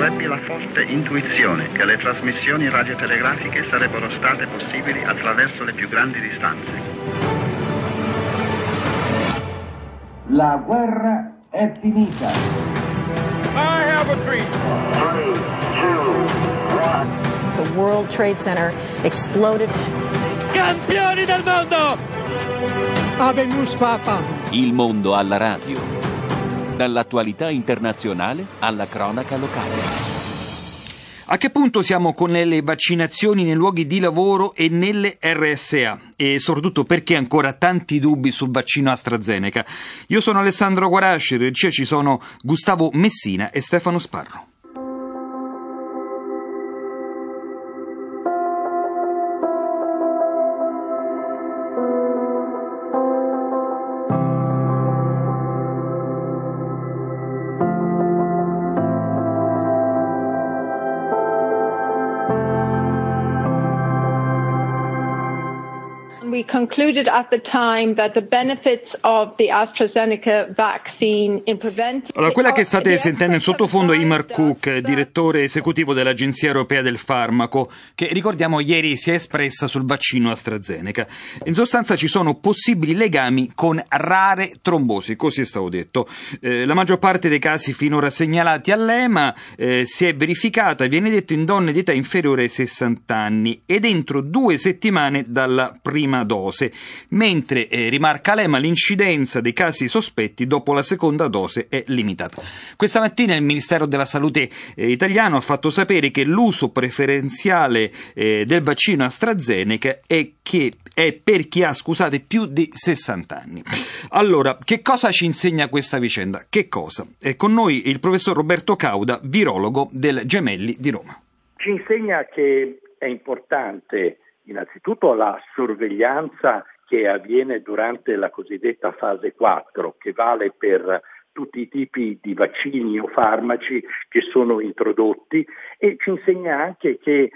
Ebbi la forte intuizione che le trasmissioni radiotelegrafiche sarebbero state possibili attraverso le più grandi distanze. La guerra è finita. I have a dream. 3, 2, 1. The World Trade Center exploded. Campioni del mondo! Habemus Papa. Il mondo alla radio. Dall'attualità internazionale alla cronaca locale. A che punto siamo con le vaccinazioni nei luoghi di lavoro e nelle RSA? E soprattutto perché ancora tanti dubbi sul vaccino AstraZeneca? Io sono Alessandro Guarasci, in regia ci sono Gustavo Messina e Stefano Sparro. We concluded at the time that the benefits of the AstraZeneca vaccine in preventing... Allora, quella che state sentendo in sottofondo è Imar Cook, direttore esecutivo dell'Agenzia Europea del Farmaco, che ricordiamo ieri si è espressa sul vaccino AstraZeneca. In sostanza ci sono possibili legami con rare trombosi, così è stato detto. La maggior parte dei casi finora segnalati all'EMA si è verificata, viene detto, in donne di età inferiore ai 60 anni ed entro 2 settimane dalla prima dose, mentre rimarca l'EMA l'incidenza dei casi sospetti dopo la seconda dose è limitata. Questa mattina il Ministero della Salute italiano ha fatto sapere che l'uso preferenziale del vaccino AstraZeneca è per chi ha, più di 60 anni. Allora, che cosa ci insegna questa vicenda? Che cosa? È con noi il professor Roberto Cauda, virologo del Gemelli di Roma. Ci insegna che è importante innanzitutto la sorveglianza che avviene durante la cosiddetta fase 4, che vale per tutti i tipi di vaccini o farmaci che sono introdotti, e ci insegna anche che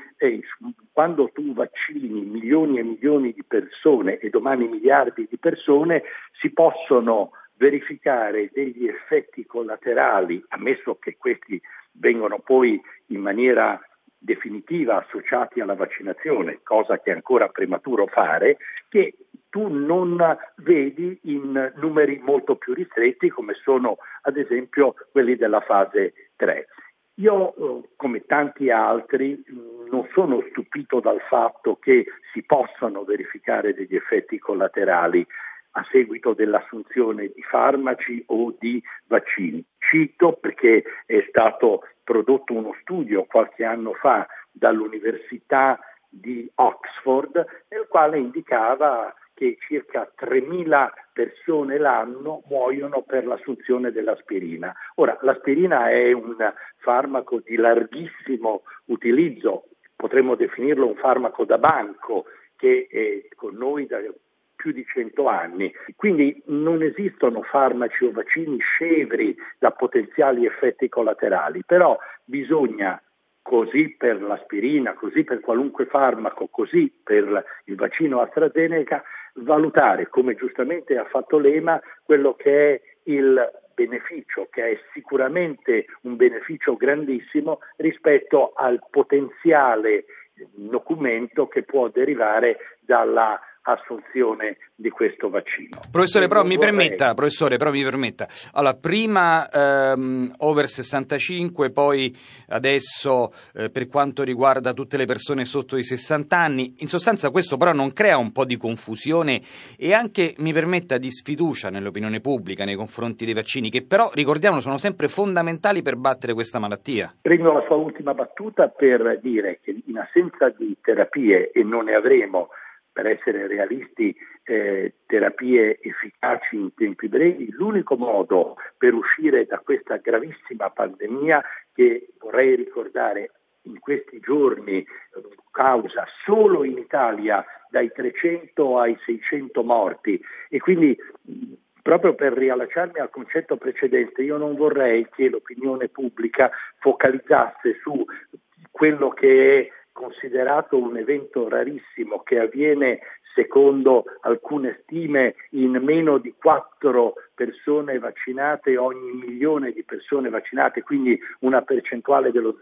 quando tu vaccini milioni e milioni di persone e domani miliardi di persone, si possono verificare degli effetti collaterali, ammesso che questi vengano poi in maniera definitiva associati alla vaccinazione, cosa che è ancora prematuro fare, che tu non vedi in numeri molto più ristretti come sono ad esempio quelli della fase 3. Io, come tanti altri, non sono stupito dal fatto che si possano verificare degli effetti collaterali a seguito dell'assunzione di farmaci o di vaccini. Cito perché è stato prodotto uno studio qualche anno fa dall'Università di Oxford, nel quale indicava che circa 3.000 persone l'anno muoiono per l'assunzione dell'aspirina. Ora, l'aspirina è un farmaco di larghissimo utilizzo, potremmo definirlo un farmaco da banco che è con noi da più di 100 anni, quindi non esistono farmaci o vaccini scevri da potenziali effetti collaterali, però bisogna, così per l'aspirina, così per qualunque farmaco, così per il vaccino AstraZeneca, valutare, come giustamente ha fatto l'EMA, quello che è il beneficio, che è sicuramente un beneficio grandissimo rispetto al potenziale nocumento che può derivare dalla assunzione di questo vaccino. Professore, però mi permetta. Allora, prima over 65, poi adesso per quanto riguarda tutte le persone sotto i 60 anni. In sostanza questo però non crea un po' di confusione e anche, mi permetta, di sfiducia nell'opinione pubblica nei confronti dei vaccini, che però, ricordiamolo, sono sempre fondamentali per battere questa malattia? Prendo la sua ultima battuta per dire che in assenza di terapie, e non ne avremo, per essere realisti, terapie efficaci in tempi brevi, l'unico modo per uscire da questa gravissima pandemia, che vorrei ricordare in questi giorni causa solo in Italia dai 300 ai 600 morti, e quindi proprio per riallacciarmi al concetto precedente, io non vorrei che l'opinione pubblica focalizzasse su quello che è considerato un evento rarissimo che avviene secondo alcune stime in meno di 4 persone vaccinate ogni milione di persone vaccinate, quindi una percentuale dello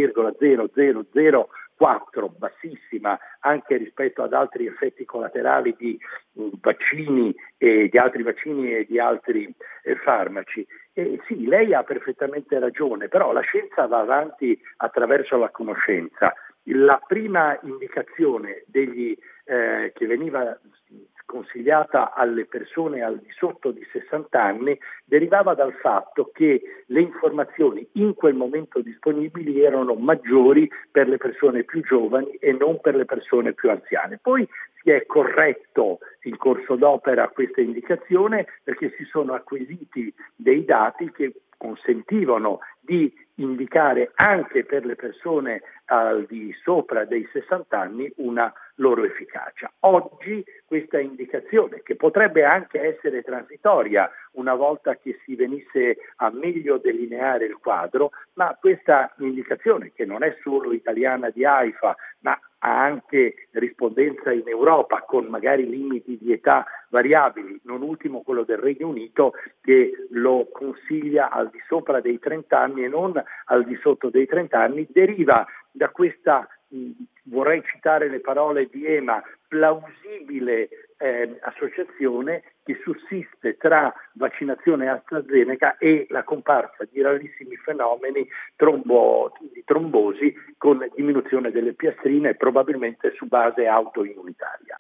0,0004, bassissima anche rispetto ad altri effetti collaterali di vaccini e di altri farmaci. Sì, lei ha perfettamente ragione, però la scienza va avanti attraverso la conoscenza. La prima indicazione che veniva consigliata alle persone al di sotto di 60 anni derivava dal fatto che le informazioni in quel momento disponibili erano maggiori per le persone più giovani e non per le persone più anziane. Poi si è corretto in corso d'opera questa indicazione perché si sono acquisiti dei dati che consentivano di indicare anche per le persone al di sopra dei 60 anni una loro efficacia. Oggi questa indicazione, che potrebbe anche essere transitoria una volta che si venisse a meglio delineare il quadro, ma questa indicazione, che non è solo italiana di AIFA, ma ha anche rispondenza in Europa con magari limiti di età variabili, non ultimo quello del Regno Unito che lo consiglia al di sopra dei 30 anni e non al di sotto dei 30 anni, deriva da questa, vorrei citare le parole di EMA, plausibile associazione che sussiste tra vaccinazione AstraZeneca e la comparsa di rarissimi fenomeni di trombosi con diminuzione delle piastrine, probabilmente su base autoimmunitaria.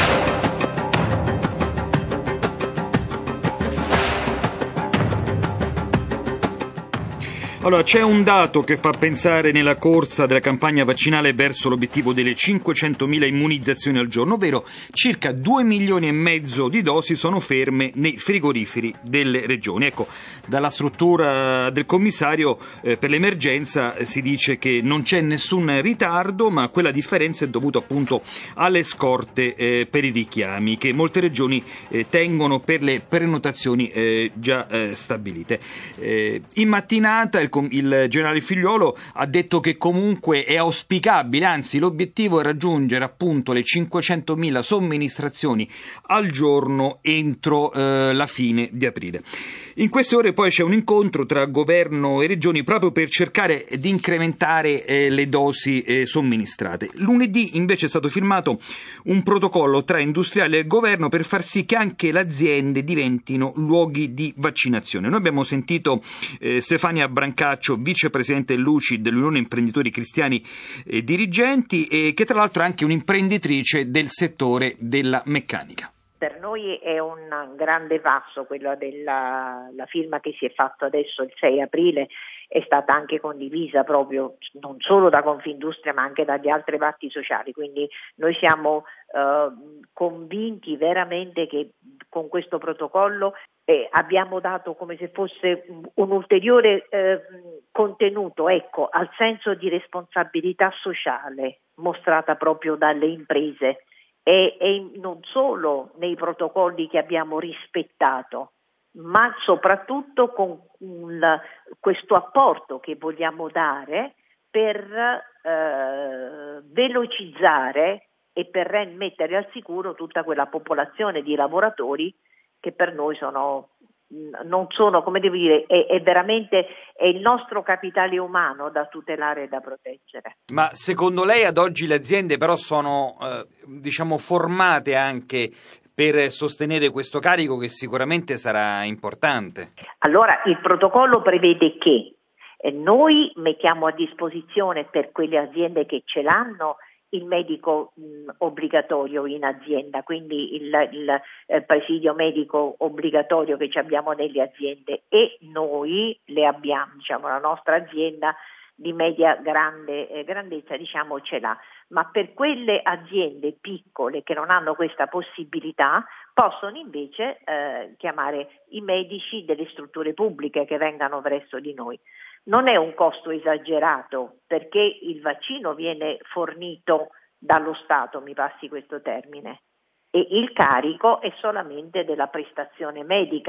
Allora, c'è un dato che fa pensare nella corsa della campagna vaccinale verso l'obiettivo delle 500.000 immunizzazioni al giorno, ovvero circa 2 milioni e mezzo di dosi sono ferme nei frigoriferi delle regioni. Ecco, dalla struttura del commissario per l'emergenza si dice che non c'è nessun ritardo, ma quella differenza è dovuta appunto alle scorte per i richiami che molte regioni tengono per le prenotazioni già stabilite. In mattinata il generale Figliuolo ha detto che comunque è auspicabile, anzi l'obiettivo è raggiungere appunto le 500.000 somministrazioni al giorno entro la fine di aprile. In queste ore poi c'è un incontro tra governo e regioni proprio per cercare di incrementare le dosi somministrate. Lunedì invece è stato firmato un protocollo tra industriali e governo per far sì che anche le aziende diventino luoghi di vaccinazione. Noi abbiamo sentito Stefania Brancaccio, vicepresidente dell'UCI, dell'Unione Imprenditori Cristiani e Dirigenti, e che tra l'altro è anche un'imprenditrice del settore della meccanica. Per noi è un grande passo quello della firma che si è fatto adesso il 6 aprile, è stata anche condivisa proprio non solo da Confindustria ma anche dagli altri parti sociali, quindi noi siamo convinti veramente che con questo protocollo abbiamo dato come se fosse un ulteriore contenuto, al senso di responsabilità sociale mostrata proprio dalle imprese. E non solo nei protocolli che abbiamo rispettato, ma soprattutto con questo apporto che vogliamo dare per velocizzare e per mettere al sicuro tutta quella popolazione di lavoratori che per noi non sono, come devo dire, è veramente il nostro capitale umano da tutelare e da proteggere. Ma secondo lei ad oggi le aziende però sono formate anche per sostenere questo carico che sicuramente sarà importante? Allora il protocollo prevede che noi mettiamo a disposizione per quelle aziende che ce l'hanno il medico obbligatorio in azienda, quindi il presidio medico obbligatorio che abbiamo nelle aziende, e noi le abbiamo, la nostra azienda di media grandezza ce l'ha, ma per quelle aziende piccole che non hanno questa possibilità possono invece chiamare i medici delle strutture pubbliche che vengano presso di noi. Non è un costo esagerato perché il vaccino viene fornito dallo Stato, mi passi questo termine, e il carico è solamente della prestazione medica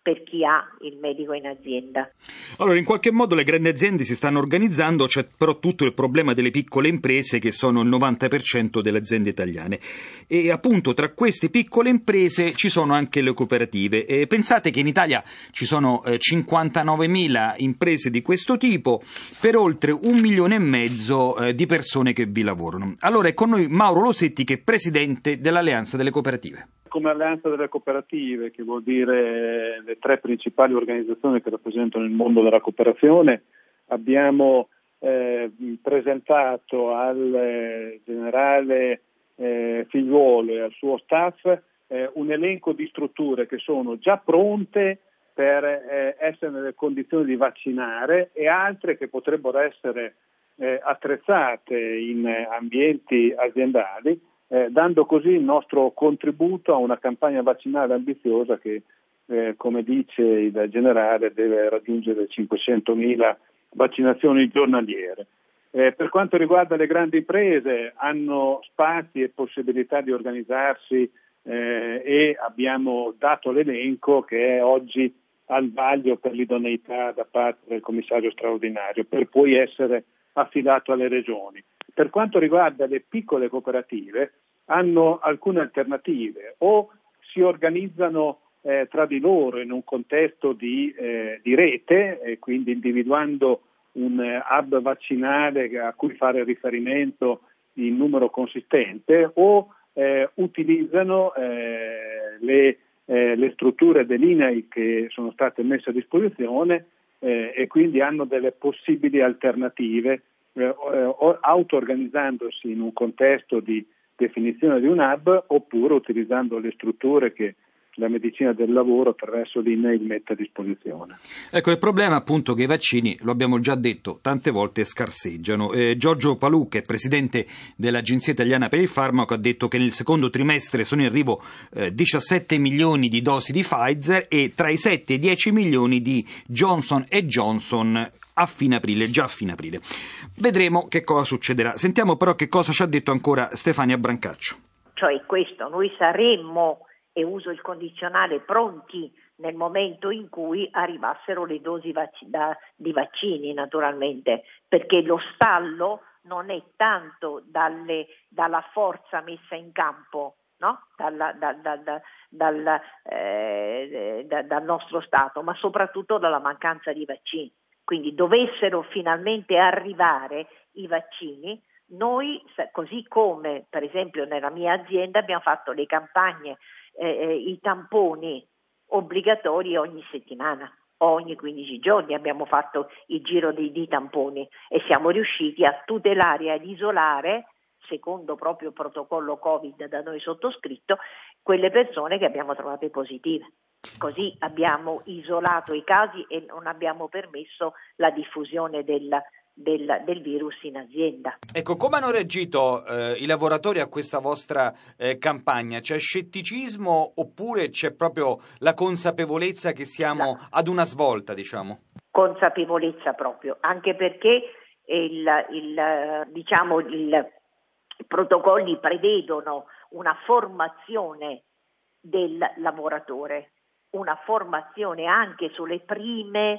per chi ha il medico in azienda. Allora, in qualche modo le grandi aziende si stanno organizzando, c'è però tutto il problema delle piccole imprese che sono il 90% delle aziende italiane e appunto tra queste piccole imprese ci sono anche le cooperative. E pensate che in Italia ci sono 59.000 imprese di questo tipo per oltre 1,5 milioni di persone che vi lavorano. Allora è con noi Mauro Losetti, che è presidente dell'Alleanza delle Cooperative. Come Alleanza delle Cooperative, che vuol dire le 3 principali organizzazioni che rappresentano il mondo della cooperazione, abbiamo presentato al generale Figliuolo e al suo staff un elenco di strutture che sono già pronte per essere nelle condizioni di vaccinare e altre che potrebbero essere attrezzate in ambienti aziendali, dando così il nostro contributo a una campagna vaccinale ambiziosa che, come dice il generale, deve raggiungere 500.000 vaccinazioni giornaliere. Per quanto riguarda le grandi imprese, hanno spazi e possibilità di organizzarsi e abbiamo dato l'elenco che è oggi al vaglio per l'idoneità da parte del commissario straordinario, per poi essere affidato alle regioni. Per quanto riguarda le piccole cooperative, hanno alcune alternative: o si organizzano tra di loro in un contesto di rete, quindi individuando un hub vaccinale a cui fare riferimento in numero consistente, o utilizzano le strutture dell'INAIL che sono state messe a disposizione e quindi hanno delle possibili alternative, auto-organizzandosi in un contesto di definizione di un hub oppure utilizzando le strutture che la medicina del lavoro attraverso l'INAIL mette a disposizione. Ecco, il problema appunto che i vaccini, lo abbiamo già detto tante volte, scarseggiano. Giorgio Palù, che è presidente dell'Agenzia Italiana per il Farmaco, ha detto che nel secondo trimestre sono in arrivo 17 milioni di dosi di Pfizer e tra i 7 e i 10 milioni di Johnson & Johnson a fine aprile, già a fine aprile. Vedremo che cosa succederà. Sentiamo però che cosa ci ha detto ancora Stefania Brancaccio. Cioè questo, noi saremmo, e uso il condizionale, pronti nel momento in cui arrivassero le dosi di vaccini, naturalmente, perché lo stallo non è tanto dalla forza messa in campo, no? dal nostro Stato, ma soprattutto dalla mancanza di vaccini. Quindi dovessero finalmente arrivare i vaccini, noi, così come per esempio nella mia azienda, abbiamo fatto le campagne, i tamponi obbligatori ogni settimana, ogni 15 giorni abbiamo fatto il giro di tamponi e siamo riusciti a tutelare e ad isolare, secondo proprio il protocollo Covid da noi sottoscritto, quelle persone che abbiamo trovate positive. Così abbiamo isolato i casi e non abbiamo permesso la diffusione del virus in azienda. Ecco, come hanno reagito i lavoratori a questa vostra campagna? C'è scetticismo oppure c'è proprio la consapevolezza che siamo ad una svolta, diciamo? Consapevolezza proprio, anche perché i protocolli prevedono una formazione del lavoratore, una formazione anche sulle prime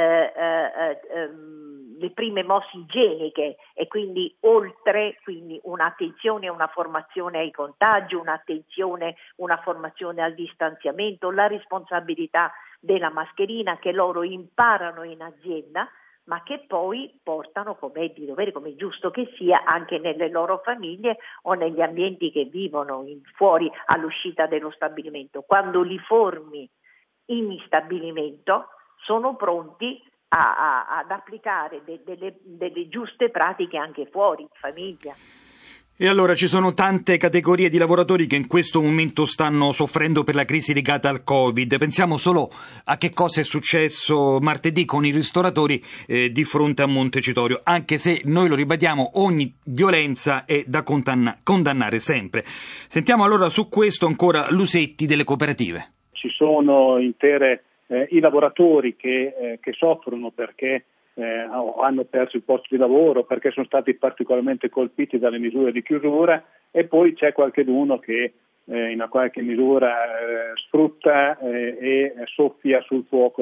mosse igieniche e quindi quindi un'attenzione e una formazione ai contagi, una formazione al distanziamento, la responsabilità della mascherina che loro imparano in azienda, ma che poi portano, come è di dovere, come è giusto che sia, anche nelle loro famiglie o negli ambienti che vivono fuori all'uscita dello stabilimento. Quando li formi in stabilimento sono pronti ad applicare delle giuste pratiche anche fuori, in famiglia. E allora ci sono tante categorie di lavoratori che in questo momento stanno soffrendo per la crisi legata al Covid. Pensiamo solo a che cosa è successo martedì con i ristoratori di fronte a Montecitorio, anche se noi lo ribadiamo, ogni violenza è da condannare sempre. Sentiamo allora su questo ancora Lusetti delle cooperative. Ci sono intere i lavoratori che soffrono perché hanno perso il posto di lavoro, perché sono stati particolarmente colpiti dalle misure di chiusura, e poi c'è qualcheduno che in una qualche misura sfrutta e soffia sul fuoco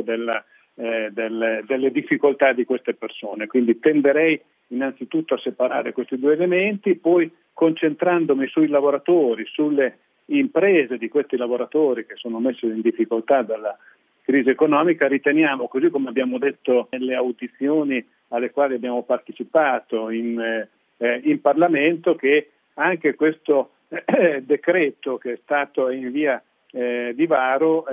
delle difficoltà di queste persone. Quindi tenderei innanzitutto a separare questi due elementi, poi concentrandomi sui lavoratori, sulle imprese di questi lavoratori che sono messi in difficoltà dalla crisi economica, riteniamo, così come abbiamo detto nelle audizioni alle quali abbiamo partecipato in Parlamento, che anche questo decreto che è stato in via di varo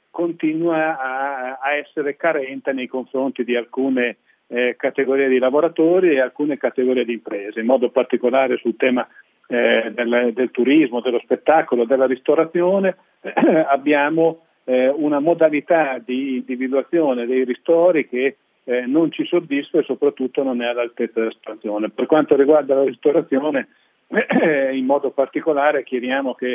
continua a essere carente nei confronti di alcune categorie di lavoratori e alcune categorie di imprese, in modo particolare sul tema del turismo, dello spettacolo, della ristorazione. Abbiamo una modalità di individuazione dei ristori che non ci soddisfa e soprattutto non è all'altezza della situazione. Per quanto riguarda la ristorazione, in modo particolare chiediamo che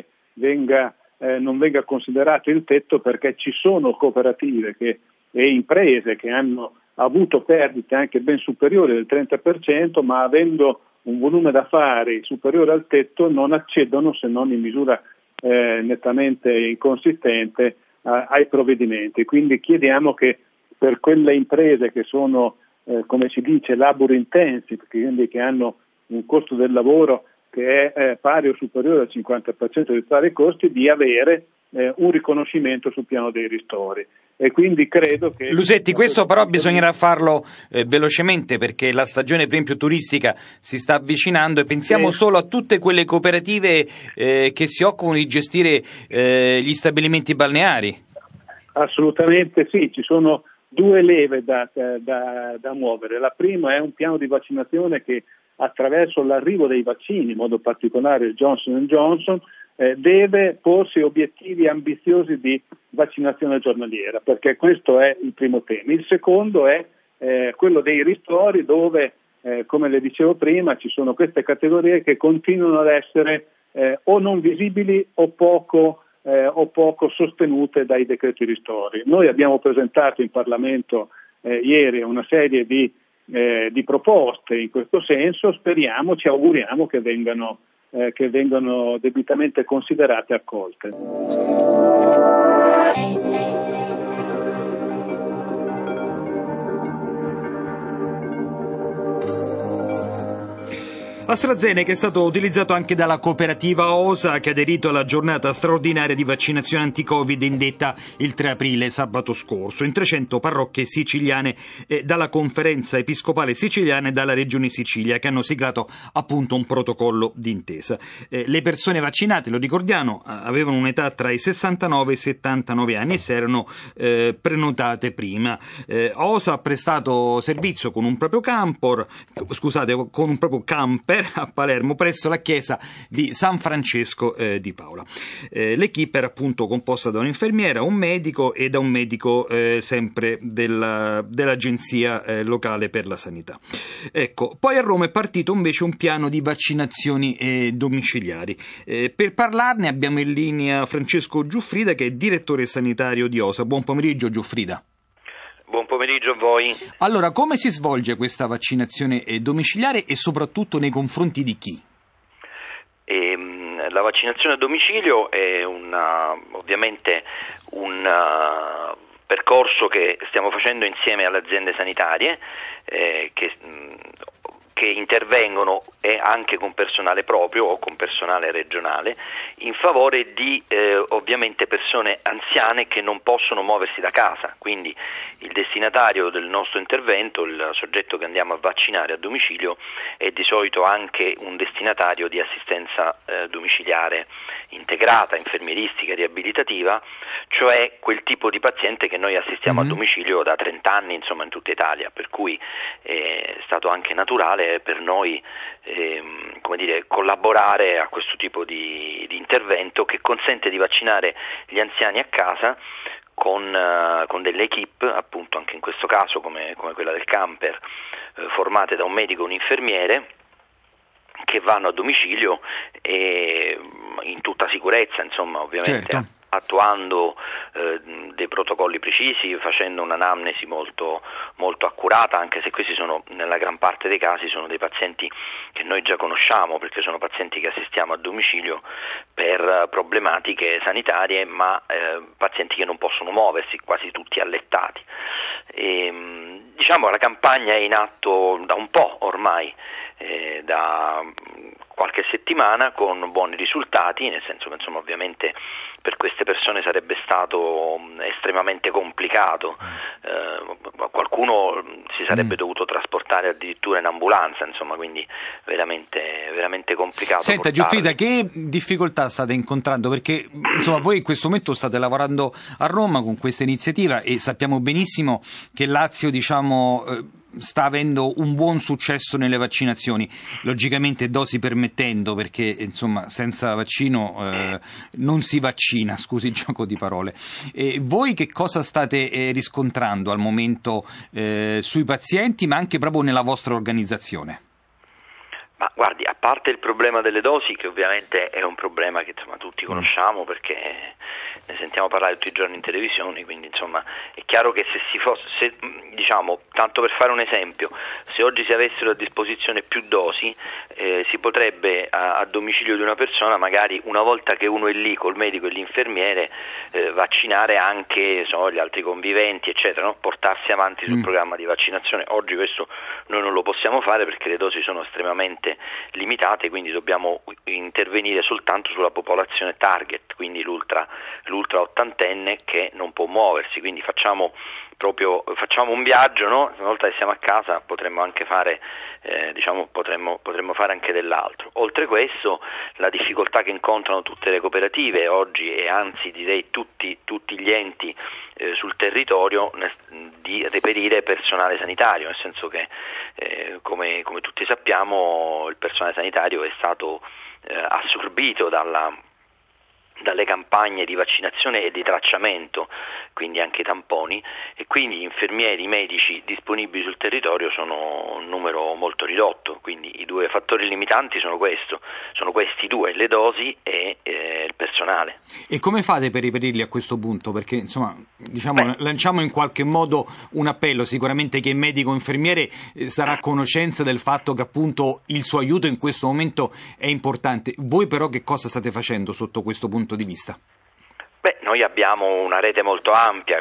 non venga considerato il tetto, perché ci sono cooperative e imprese che hanno avuto perdite anche ben superiori del 30%, ma avendo un volume d'affari superiore al tetto non accedono, se non in misura nettamente inconsistente, ai provvedimenti. Quindi chiediamo che per quelle imprese che sono, come si dice, labor intensive, quindi che hanno un costo del lavoro che è pari o superiore al 50% di tali costi, di avere un riconoscimento sul piano dei ristori. E quindi credo che... Lusetti, questo però bisognerà farlo velocemente, perché la stagione per esempio turistica si sta avvicinando, e pensiamo solo a tutte quelle cooperative che si occupano di gestire gli stabilimenti balneari. Assolutamente sì, ci sono due leve da muovere. La prima è un piano di vaccinazione che, attraverso l'arrivo dei vaccini, in modo particolare il Johnson & Johnson, deve porsi obiettivi ambiziosi di vaccinazione giornaliera, perché questo è il primo tema. Il secondo è quello dei ristori, dove, come le dicevo prima, ci sono queste categorie che continuano ad essere o non visibili o poco sostenute dai decreti ristori. Noi abbiamo presentato in Parlamento ieri una serie di proposte in questo senso, ci auguriamo che vengano debitamente considerate e accolte. AstraZeneca è stato utilizzato anche dalla cooperativa OSA, che ha aderito alla giornata straordinaria di vaccinazione anti-Covid indetta il 3 aprile, sabato scorso, in 300 parrocchie siciliane, dalla Conferenza Episcopale Siciliana e dalla Regione Sicilia, che hanno siglato appunto un protocollo d'intesa. Le persone vaccinate, lo ricordiamo, avevano un'età tra i 69 e i 79 anni e si erano prenotate prima. OSA ha prestato servizio con un proprio camper a Palermo, presso la chiesa di San Francesco di Paola. L'equipe era appunto composta da un'infermiera, un medico e da un medico sempre dell'agenzia locale per la sanità. Ecco, poi a Roma è partito invece un piano di vaccinazioni domiciliari. Per parlarne abbiamo in linea Francesco Giuffrida, che è direttore sanitario di OSA. Buon pomeriggio, Giuffrida. Buon pomeriggio a voi. Allora, come si svolge questa vaccinazione domiciliare e soprattutto nei confronti di chi? La vaccinazione a domicilio è ovviamente un percorso che stiamo facendo insieme alle aziende sanitarie che intervengono anche con personale proprio o con personale regionale in favore di ovviamente persone anziane che non possono muoversi da casa. Quindi il destinatario del nostro intervento, il soggetto che andiamo a vaccinare a domicilio, è di solito anche un destinatario di assistenza domiciliare integrata, infermieristica, riabilitativa, cioè quel tipo di paziente che noi assistiamo a domicilio da 30 anni, insomma, in tutta Italia, per cui è stato anche naturale per noi collaborare a questo tipo di intervento che consente di vaccinare gli anziani a casa con delle equip, appunto anche in questo caso come quella del camper, formate da un medico e un infermiere, che vanno a domicilio e in tutta sicurezza, insomma, ovviamente. Certo. Attuando dei protocolli precisi, facendo un'anamnesi molto, molto accurata curata, anche se questi sono, nella gran parte dei casi, sono dei pazienti che noi già conosciamo, perché sono pazienti che assistiamo a domicilio per problematiche sanitarie, ma pazienti che non possono muoversi, quasi tutti allettati. Diciamo la campagna è in atto da un po' ormai, da qualche settimana, con buoni risultati, nel senso che insomma ovviamente per queste persone sarebbe stato estremamente complicato, qualcuno si sarebbe dovuto trasportare addirittura in ambulanza, insomma, quindi veramente complicato. Senta Giuffrida, che difficoltà state incontrando? Perché insomma voi in questo momento state lavorando a Roma con questa iniziativa e sappiamo benissimo che Lazio sta avendo un buon successo nelle vaccinazioni, logicamente dosi permettendo, perché insomma senza vaccino non si vaccina, scusi il gioco di parole. Voi che cosa state riscontrando al momento sui pazienti, ma anche proprio nella vostra organizzazione? Ma guardi, a parte il problema delle dosi, che ovviamente è un problema che insomma tutti conosciamo perché ne sentiamo parlare tutti i giorni in televisione, quindi insomma è chiaro che se diciamo, tanto per fare un esempio, se oggi si avessero a disposizione più dosi, si potrebbe a domicilio di una persona, magari una volta che uno è lì col medico e l'infermiere, vaccinare anche gli altri conviventi, eccetera, no? Portarsi avanti sul programma di vaccinazione. Oggi questo noi non lo possiamo fare perché le dosi sono estremamente limitate, quindi dobbiamo intervenire soltanto sulla popolazione target, quindi l'ultra ottantenne che non può muoversi, quindi facciamo un viaggio, no? Una volta che siamo a casa potremmo anche fare potremmo fare anche dell'altro. Oltre questo, la difficoltà che incontrano tutte le cooperative oggi, e anzi direi tutti gli enti sul territorio, di reperire personale sanitario, nel senso che come tutti sappiamo il personale sanitario è stato assorbito dalle campagne di vaccinazione e di tracciamento, quindi anche tamponi, e quindi gli infermieri, i medici disponibili sul territorio sono un numero molto ridotto, quindi i due fattori limitanti sono questi due, le dosi e il personale. E come fate per reperirli a questo punto? Perché insomma, lanciamo in qualche modo un appello, sicuramente che il medico infermiere sarà a conoscenza del fatto che appunto il suo aiuto in questo momento è importante. Voi però che cosa state facendo sotto questo punto di vista? Noi abbiamo una rete molto ampia,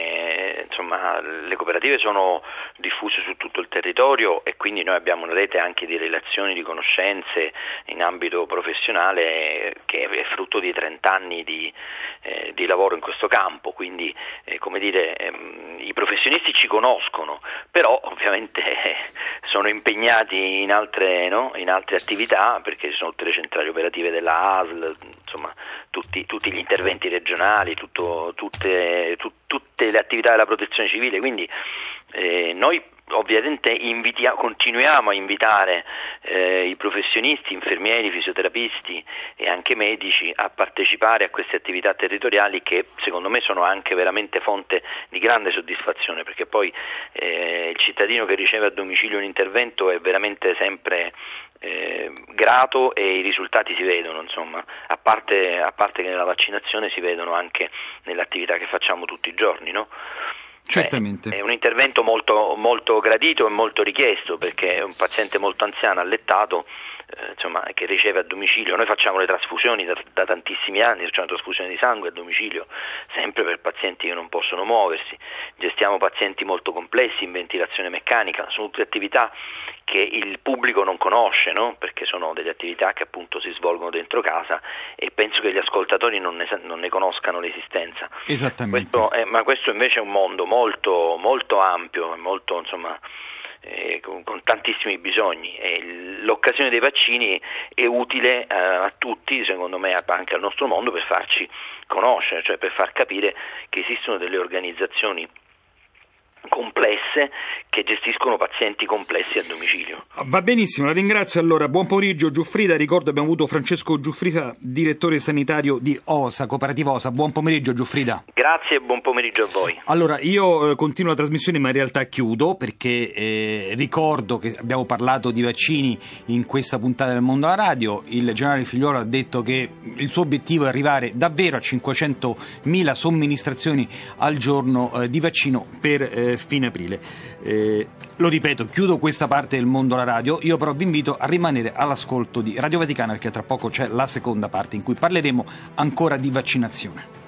le cooperative sono diffuse su tutto il territorio e quindi noi abbiamo una rete anche di relazioni, di conoscenze in ambito professionale che è frutto di 30 anni di lavoro in questo campo, quindi i professionisti ci conoscono, però ovviamente sono impegnati in altre attività, perché ci sono tutte le centrali operative della ASL, insomma tutti gli interventi regionali, tutte le attività della protezione civile, quindi noi ovviamente continuiamo a invitare i professionisti, infermieri, fisioterapisti e anche medici a partecipare a queste attività territoriali che secondo me sono anche veramente fonte di grande soddisfazione, perché poi il cittadino che riceve a domicilio un intervento è veramente sempre grato e i risultati si vedono, insomma, a parte che nella vaccinazione si vedono anche nelle attività che facciamo tutti i giorni, no? Certamente. È un intervento molto, molto gradito e molto richiesto, perché è un paziente molto anziano, allettato, che riceve a domicilio. Noi facciamo le trasfusioni da tantissimi anni, facciamo trasfusioni di sangue a domicilio, sempre per pazienti che non possono muoversi. Gestiamo pazienti molto complessi in ventilazione meccanica, sono tutte attività che il pubblico non conosce, no? Perché sono delle attività che appunto si svolgono dentro casa e penso che gli ascoltatori non ne conoscano l'esistenza. Esattamente. Ma questo invece è un mondo molto, molto ampio, molto con tantissimi bisogni, e l'occasione dei vaccini è utile a tutti, secondo me anche al nostro mondo, per farci conoscere, cioè per far capire che esistono delle organizzazioni complesse che gestiscono pazienti complessi a domicilio. Va benissimo, la ringrazio. Allora, buon pomeriggio Giuffrida. Ricordo abbiamo avuto Francesco Giuffrida, direttore sanitario di OSA, Cooperativa OSA. Buon pomeriggio Giuffrida. Grazie e buon pomeriggio a voi. Allora, io continuo la trasmissione, ma in realtà chiudo, perché ricordo che abbiamo parlato di vaccini in questa puntata del Mondo alla Radio. Il generale Figliuolo ha detto che il suo obiettivo è arrivare davvero a 500.000 somministrazioni al giorno di vaccino per fine aprile. Lo ripeto, chiudo questa parte del mondo alla radio, io però vi invito a rimanere all'ascolto di Radio Vaticana, perché tra poco c'è la seconda parte in cui parleremo ancora di vaccinazione.